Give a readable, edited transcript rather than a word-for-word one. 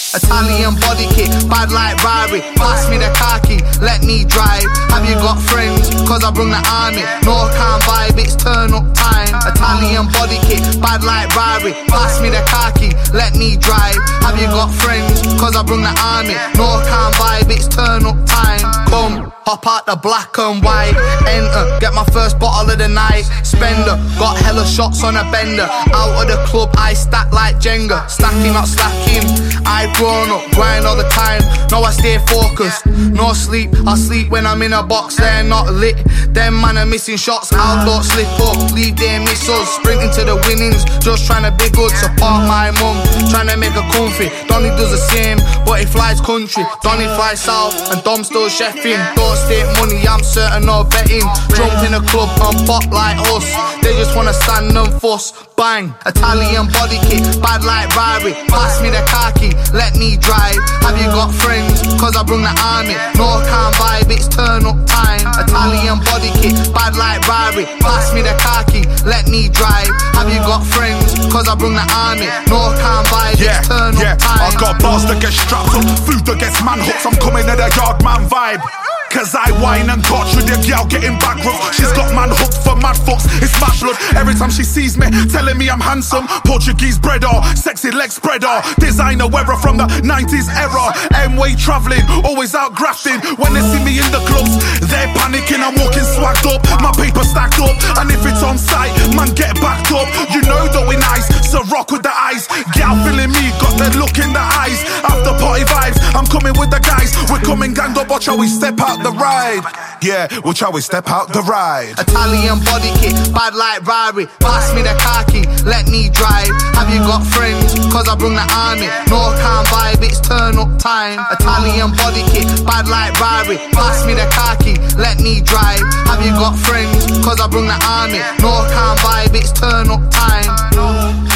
Italian body kit, bad like Rari. Pass me the car key, let me drive. Have you got friends? Cause I bring the army. No calm vibe, it's turn up time. Italian body kit, bad like Rari. Pass me the car key, let me drive. Have you got friends? Cause I bring the army. No calm vibe, it's turn up time. Come, hop out the black and white. Enter, get my first bottle of the night. Spender, got hella shots on a bender. Out of the club, I stack like Jenga. Stacking, not slacking. I've grown up, grind all the time. Now I stay focused, no sleep. I sleep when I'm in a box, they're not lit. Them man are missing shots, I don't slip up. Leave they miss us, sprinting to the winnings. Just trying to be good, support my mum. Trying to make her comfy, Donny does the same. But he flies country, Donny flies south. And Dom still chefing, don't stake money, I'm certain no betting. Jump in a club and pop like us. They just wanna stand and fuss. Bang, Italian body kit, bad like Rari. Pass me the car key, let me drive. Have you got friends? Cause I bring the army. No calm vibe, it's turn up time. Italian body kit, bad like Rari. Pass me the car key, let me drive. Have you got friends? Cause I bring the army. No calm vibe, it's turn up time. I got bars that get strapped up, food that gets man hooks. I'm coming at a yard man vibe. Cause I whine and touch with the girl getting back rough. She's got man hooked for mad fucks, it's mad blood. Every time she sees me, telling me I'm handsome. Portuguese bread or sexy leg spreader. Designer weather from the 90s era. M-way travelling, always out grafting. When they see me in the clubs, they're panicking. I'm walking swagged up, my paper stacked up. And if it's on site, man get backed up. You know that we nice, so rock with the eyes. Gal feeling me, got the look in the eyes. After party vibes, I'm coming with the guys. We're coming ganged up, watch how we step out the ride. Yeah, watch how we step out the ride. Italian body kit, bad like Rari. Pass me the car key, let me drive. Have you got friends? Cause I bring the army. No calm vibe, it's turn up time. Italian body kit, bad like Rari. Pass me the car key, let me drive. Have you got friends? Cause I bring the army. No calm vibe, it's turn up time.